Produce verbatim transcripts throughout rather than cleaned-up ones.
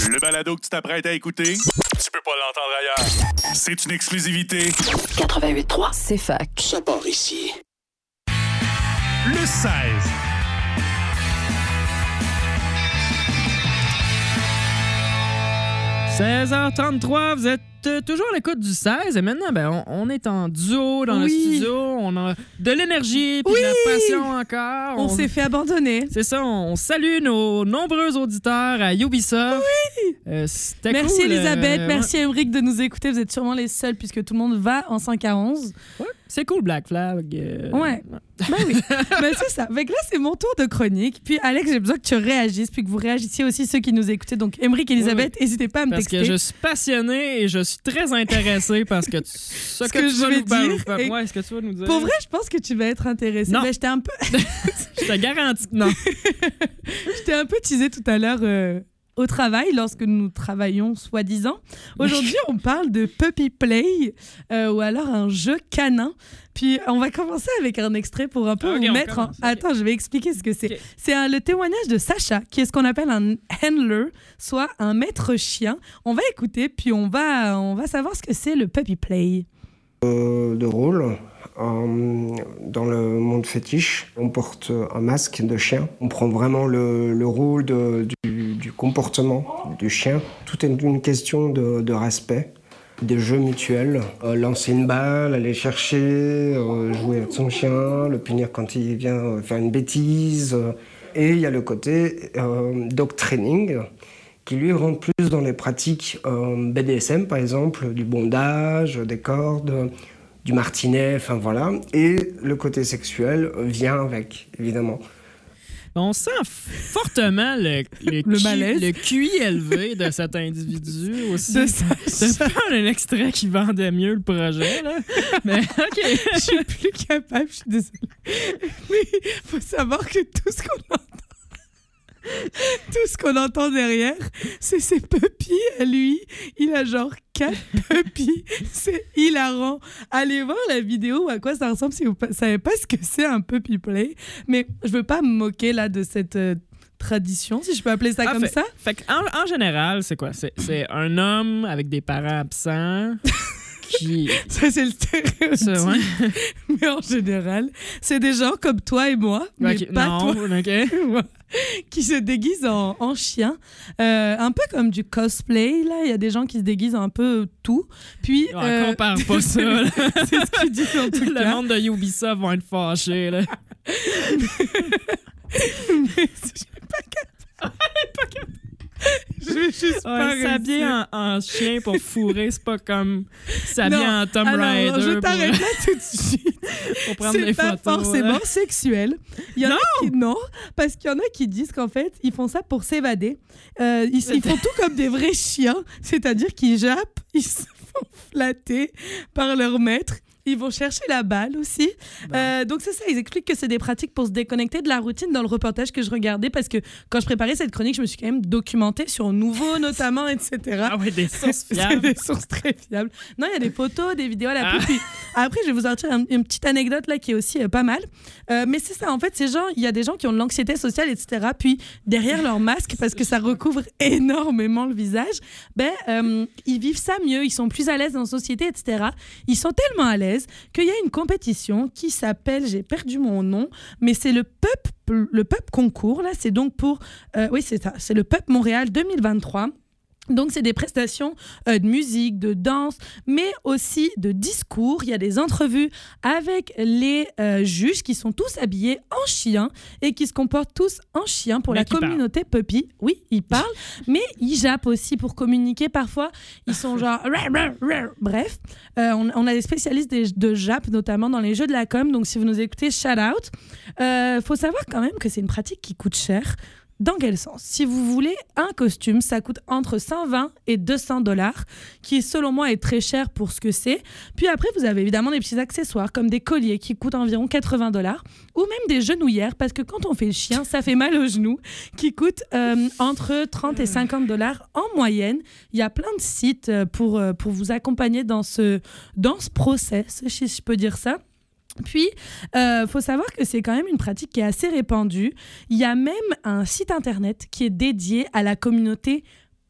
Le balado que tu t'apprêtes à écouter, tu peux pas l'entendre ailleurs. C'est une exclusivité. quatre-vingt-huit trois, c'est fac. Ça part ici. Le seize. seize heures trente-trois, vous êtes euh, toujours à l'écoute du seize et maintenant, ben, on, on est en duo dans oui. le studio. On a de l'énergie puis oui. de la passion encore. On, on s'est fait abandonner. C'est ça, on, on salue nos nombreux auditeurs à Ubisoft. Oui! Euh, c'était merci cool, Elisabeth, euh, merci Émeric de nous écouter. Vous êtes sûrement les seuls puisque tout le monde va en cinq à onze. Ouais. C'est cool, Black Flag. Euh... Ouais. Ben oui. Ben c'est ça. Fait que là, c'est mon tour de chronique. Puis, Alex, j'ai besoin que tu réagisses, puis que vous réagissiez aussi ceux qui nous écoutaient. Donc, Émeric et Elisabeth, n'hésitez oui, oui. pas à me parce texter. Parce que je suis passionné et je suis très intéressé parce que tu... ce, ce que, que tu je vas vais nous dire. Faire... Ouais, ce que tu vas nous dire. Pour vrai, je pense que tu vas être intéressé. Non. Ben, j'étais un peu. Je te garantis que non. Je t'ai un peu teasé tout à l'heure. Euh... Au travail, lorsque nous travaillons soi-disant. Aujourd'hui, on parle de Puppy Play euh, ou alors un jeu canin. Puis, on va commencer avec un extrait pour un peu okay, vous mettre commence, en... okay. Attends, je vais expliquer ce que c'est. Okay. C'est un, le témoignage de Sacha, qui est ce qu'on appelle un handler, soit un maître chien. On va écouter, puis on va, on va savoir ce que c'est le Puppy Play. Euh, de rôle. Euh, dans le monde fétiche, on porte un masque de chien. On prend vraiment le, le rôle de, du, du comportement du chien. Tout est une question de, de respect, des jeux mutuels. Euh, lancer une balle, aller chercher, euh, jouer avec son chien, le punir quand il vient faire une bêtise. Et il y a le côté euh, dog training, qui lui rentre plus dans les pratiques euh, B D S M, par exemple, du bondage, des cordes, du martinet, enfin voilà. Et le côté sexuel vient avec, évidemment. On sent fortement le, le, le Q, malaise. le Q I élevé de cet individu aussi. De ça. C'est pas un extrait qui vendait mieux le projet, là. Mais OK. Je suis plus capable, je suis désolée. Mais il faut savoir que tout ce qu'on entend Tout ce qu'on entend derrière, c'est ses pupilles à lui. Il a genre quatre pupilles. C'est hilarant. Allez voir la vidéo à quoi ça ressemble si vous ne savez pas ce que c'est un puppy play. Mais je veux pas me moquer là de cette euh, tradition, si je peux appeler ça ah, comme fait, ça. Fait en, en général, c'est quoi? C'est, c'est un homme avec des parents absents. Qui... Ça, c'est le stéréotype. Ça, ouais. Mais en général, c'est des gens comme toi et moi, mais okay. pas non, toi, okay. qui se déguisent en, en chien. Euh, un peu comme du cosplay, là. Il y a des gens qui se déguisent un peu tout. Puis, ouais, euh... compare pas ça. Là. C'est ce qu'ils disent en tout Le cas. Le monde de Ubisoft vont être fâchés, là. Mais je suis pas capable. pas capable. Je vais juste ouais, pas s'habiller en, en chien pour fourrer, c'est pas comme s'habiller en Tomb alors, Raider. Je t'arrête pour... là tout de suite. Pour prendre c'est des pas photos. forcément là. sexuel. Il y en non! A qui, non, parce qu'il y en a qui disent qu'en fait, ils font ça pour s'évader. Euh, ils, ils font tout comme des vrais chiens, c'est-à-dire qu'ils jappent, ils se font flatter par leur maître. Ils vont chercher la balle aussi. Euh, donc, c'est ça. Ils expliquent que c'est des pratiques pour se déconnecter de la routine dans le reportage que je regardais parce que quand je préparais cette chronique, je me suis quand même documentée sur Nouveau, notamment, et cetera. Ah oui, des sources fiables. Des sources très fiables. Non, il y a des photos, des vidéos à la ah. Puis, après, je vais vous sortir un, une petite anecdote là qui est aussi euh, pas mal. Euh, mais c'est ça. En fait, ces gens, il y a des gens qui ont de l'anxiété sociale, et cetera. Puis, derrière leur masque, parce que ça recouvre énormément le visage, ben, euh, ils vivent ça mieux. Ils sont plus à l'aise dans la société, et cetera. Ils sont tellement à l'aise qu'il y a une compétition qui s'appelle, j'ai perdu mon nom, mais c'est le P U P, le P U P concours, là, c'est donc pour, euh, oui c'est ça, c'est le P U P Montréal deux mille vingt-trois. Donc, c'est des prestations euh, de musique, de danse, mais aussi de discours. Il y a des entrevues avec les euh, juges qui sont tous habillés en chien et qui se comportent tous en chien pour mais la communauté parle. Puppy. Oui, ils parlent, mais ils jappent aussi pour communiquer. Parfois, ils sont genre... Bref, euh, on, on a des spécialistes de, de japp, notamment dans les jeux de la com. Donc, si vous nous écoutez, shout out. Il euh, faut savoir quand même que c'est une pratique qui coûte cher. Dans quel sens? Si vous voulez un costume, ça coûte entre cent vingt et deux cents dollars, qui selon moi est très cher pour ce que c'est. Puis après, vous avez évidemment des petits accessoires comme des colliers qui coûtent environ quatre-vingts dollars ou même des genouillères parce que quand on fait le chien, ça fait mal aux genoux, qui coûtent euh, entre trente et cinquante dollars en moyenne. Il y a plein de sites pour, pour vous accompagner dans ce, dans ce process, si je peux dire ça. Puis, il euh, faut savoir que c'est quand même une pratique qui est assez répandue. Il y a même un site internet qui est dédié à la communauté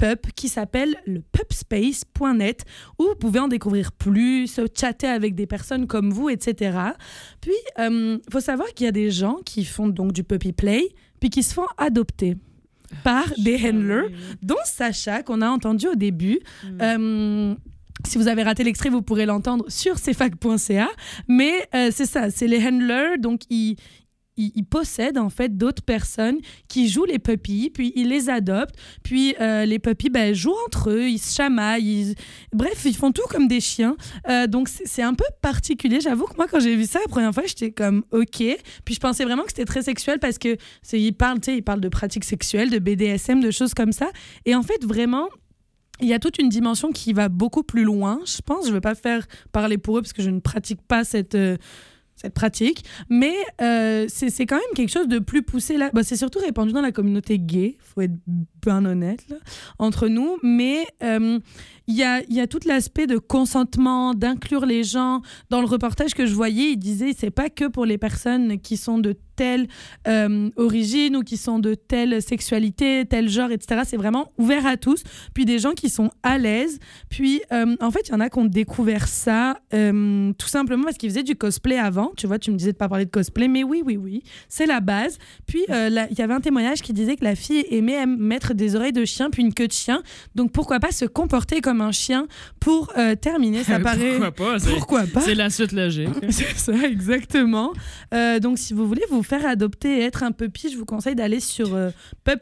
pop qui s'appelle le pupspace point net où vous pouvez en découvrir plus, chatter avec des personnes comme vous, et cetera. Puis, il euh, faut savoir qu'il y a des gens qui font donc du puppy play puis qui se font adopter par des handlers, dont Sacha, qu'on a entendu au début. Mm. Euh, si vous avez raté l'extrait, vous pourrez l'entendre sur c f a c point c a. Mais euh, c'est ça, c'est les handlers, donc ils... Ils, ils possèdent en fait d'autres personnes qui jouent les puppies, puis ils les adoptent, puis euh, les puppies ben, jouent entre eux, ils se chamaillent, ils... bref, ils font tout comme des chiens. Euh, donc c'est, c'est un peu particulier. J'avoue que moi, quand j'ai vu ça la première fois, j'étais comme OK. Puis je pensais vraiment que c'était très sexuel parce que c'est, ils parlent, tu sais, ils parlent de pratiques sexuelles, de B D S M, de choses comme ça. Et en fait, vraiment. Il y a toute une dimension qui va beaucoup plus loin, je pense. Je ne vais pas faire parler pour eux parce que je ne pratique pas cette, euh, cette pratique. Mais euh, c'est, c'est quand même quelque chose de plus poussé. Là. Bah, c'est surtout répandu dans la communauté gay, il faut être bien honnête, là, entre nous. Mais euh, il y a, y a tout l'aspect de consentement, d'inclure les gens. Dans le reportage que je voyais, il disait c'est pas que pour les personnes qui sont de telle euh, origine ou qui sont de telle sexualité, tel genre, et cetera. C'est vraiment ouvert à tous. Puis des gens qui sont à l'aise. Puis, euh, en fait, il y en a qui ont découvert ça euh, tout simplement parce qu'ils faisaient du cosplay avant. Tu vois, tu me disais de pas parler de cosplay, mais oui, oui, oui, c'est la base. Puis, il euh, y avait un témoignage qui disait que la fille aimait mettre des oreilles de chien puis une queue de chien. Donc, pourquoi pas se comporter comme un chien pour euh, terminer. Ça paraît... Pourquoi pas? C'est, pourquoi pas? C'est la suite logique. C'est ça, exactement. Euh, donc, si vous voulez vous faire adopter et être un puppy, je vous conseille d'aller sur euh,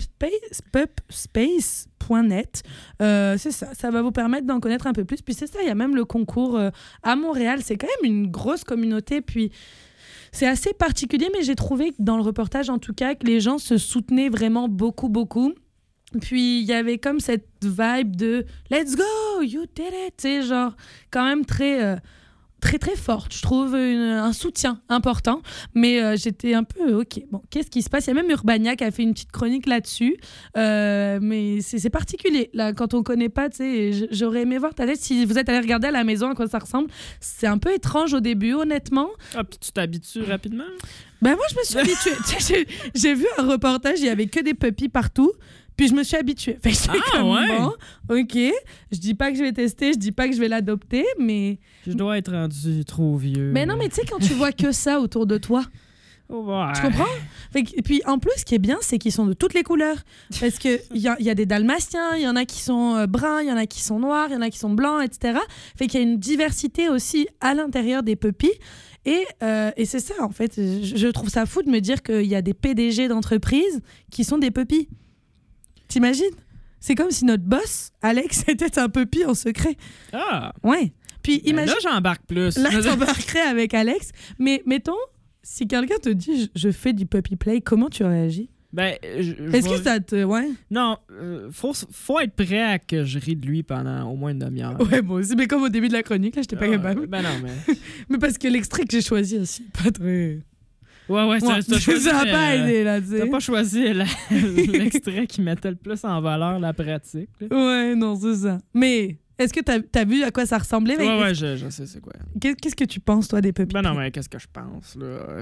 pupspace point net. Euh, c'est ça, ça va vous permettre d'en connaître un peu plus. Puis c'est ça, il y a même le concours euh, à Montréal. C'est quand même une grosse communauté. Puis c'est assez particulier, mais j'ai trouvé dans le reportage, en tout cas, que les gens se soutenaient vraiment beaucoup, beaucoup. Puis il y avait comme cette vibe de « Let's go, you did it », tu sais, genre quand même très... Euh, très très forte, je trouve une, un soutien important, mais euh, j'étais un peu ok, bon, qu'est-ce qui se passe? Il y a même Urbania qui a fait une petite chronique là-dessus, euh, mais c'est, c'est particulier, là, quand on connaît pas, tu sais, j'aurais aimé voir ta tête, si vous êtes allé regarder à la maison à quoi ça ressemble, c'est un peu étrange au début, honnêtement. Ah, puis tu t'habitues rapidement? Ben moi, je me suis habituée, j'ai, j'ai vu un reportage, il y avait que des puppies partout, puis je me suis habituée. Fait que j'étais ah, comme, ouais. bon, OK, je dis pas que je vais tester, je dis pas que je vais l'adopter, mais... Je dois être rendu trop vieux. Mais non, mais tu sais, quand tu vois que ça autour de toi, ouais. Tu comprends? Fait que, et puis, en plus, ce qui est bien, c'est qu'ils sont de toutes les couleurs. Parce qu'il y a, y a des dalmatiens, il y en a qui sont euh, bruns, il y en a qui sont noirs, il y en a qui sont blancs, et cetera. Fait qu'il y a une diversité aussi à l'intérieur des puppies. Et, euh, et c'est ça, en fait. Je, je trouve ça fou de me dire qu'il y a des P D G d'entreprises qui sont des puppies. T'imagines? C'est comme si notre boss, Alex, était un puppy en secret. Ah! Ouais. Puis ben imagine... là, j'embarque plus. Là, t'embarquerais avec Alex. Mais mettons, si quelqu'un te dit « je fais du puppy play », comment tu réagis? Ben, je, je Est-ce vais... que ça te... Ouais? Non, euh, faut, faut être prêt à que je rie de lui pendant au moins une demi-heure. Ouais, moi aussi. Mais comme au début de la chronique, là, j'étais pas euh, capable. Ben non, mais... mais parce que l'extrait que j'ai choisi aussi, pas très... Ouais, ouais, ouais, t'as choisi... Ça n'a pas euh, aidé, là, tu sais. T'as pas choisi la, l'extrait qui mettait le plus en valeur la pratique. Là. Ouais, non, c'est ça. Mais... Est-ce que t'as, t'as vu à quoi ça ressemblait? Ouais, mais ouais, je, je sais c'est quoi. Qu'est, qu'est-ce que tu penses, toi, des puppies? Ben non, mais qu'est-ce que je pense, là?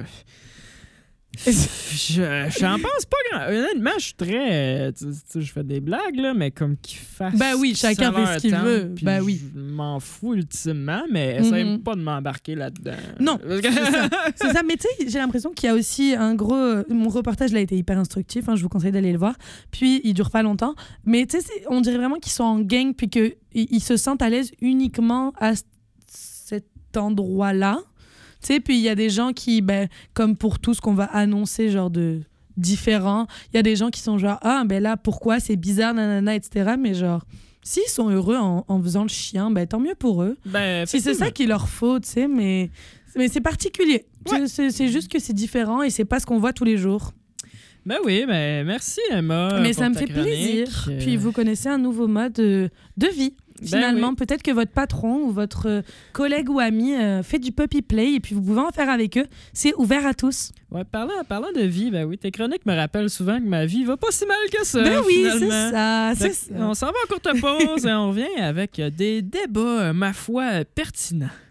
je, j'en pense pas grand. Honnêtement, je suis très... Tu sais, je fais des blagues, là, mais comme qu'ils fassent... Ben oui, chacun fait ce qu'il temps, veut. Ben oui. Je m'en fous ultimement, mais essaye Mm-hmm. pas de m'embarquer là-dedans. Non, c'est ça. C'est ça. Mais tu sais, j'ai l'impression qu'il y a aussi un gros... Mon reportage, là, a été hyper instructif. Hein, je vous conseille d'aller le voir. Puis, il dure pas longtemps. Mais tu sais, on dirait vraiment qu'ils sont en gang puis qu'ils ils se sentent à l'aise uniquement à cet endroit-là. Tu sais, puis il y a des gens qui, ben, comme pour tout ce qu'on va annoncer, genre de différents, il y a des gens qui sont genre, ah, ben là, pourquoi, c'est bizarre, nanana, et cetera. Mais genre, s'ils sont heureux en, en faisant le chien, ben tant mieux pour eux. Ben, si c'est ça qu'il leur faut, tu sais, mais, mais c'est particulier. Ouais. C'est, c'est juste que c'est différent et c'est pas ce qu'on voit tous les jours. Ben oui, ben merci Emma. Mais pour ça me ta fait chronique. plaisir. Euh... Puis vous connaissez un nouveau mode de, de vie. Finalement, ben oui. Peut-être que votre patron ou votre collègue ou ami euh, fait du puppy play et puis vous pouvez en faire avec eux. C'est ouvert à tous. Ouais, parlant, parlant de vie, ben oui, tes chroniques me rappellent souvent que ma vie va pas si mal que ça. Ben oui, finalement. c'est ça, c'est Donc, ça. On s'en va en courte pause et on revient avec des débats, ma foi, pertinents.